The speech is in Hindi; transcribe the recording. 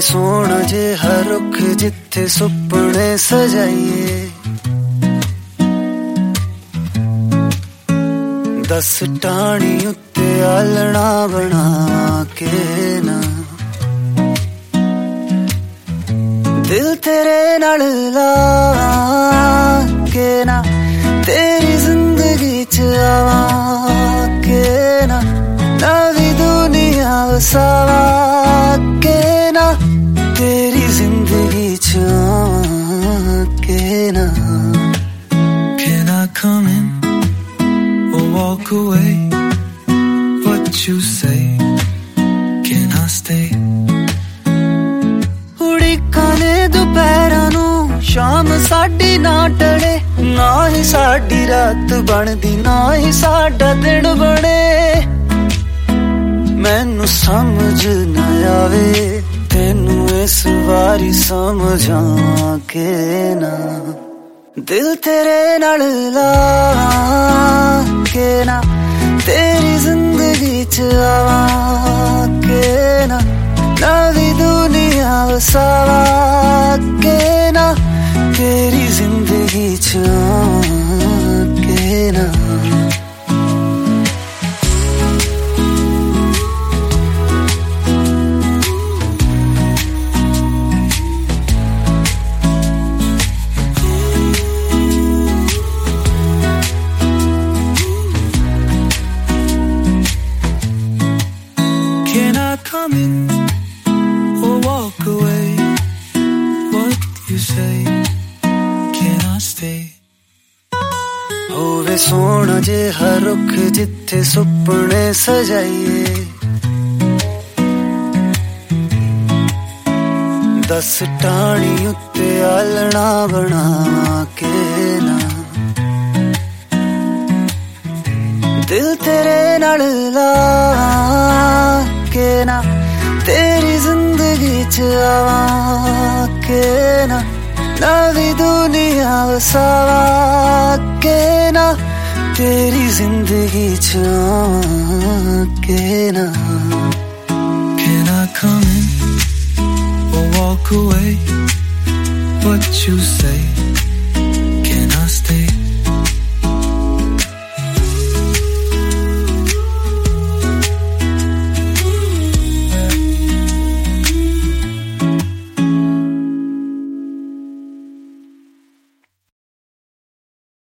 सोना जे हर रुख जिथे सुपने सजाइए, दस टाणी उत्ते आलना बना के ना, दिल तेरे नाल ला के ना, तेरी जिंदगी च आवा के ना, नवी दुनिया वसावा के ना, तेरी जिंदगी च आवा के ना। Can I come in or walk away? What you say? Can I stay? उड़ीकाने दोपहरां नू शाम साडी ना टले, ना ही साडी रात बनदी ना ही साडा दिन बने, मैनू समझ ना आवे तेनू इस वारी समझां के ना, दिल तेरे नाल ला के ना, तेरी जिंदगी च आवा के ना, नवी दुनिया वसावा के ना, तेरी जिंदगी च आवा के ना। Can I come in or walk away? What you say? Can I stay? होवे सोना जे हर रुख जिथे सुपने सजाइए, दस टाणी उत्ते आलना बना के ना, दिल तेरे नाल ला के ना, तेरी जिंदगी च आवा के ना, नवी दुनिया वसावा के ना, तेरी जिंदगी च आवा के ना। Can I come in or walk away? What you say?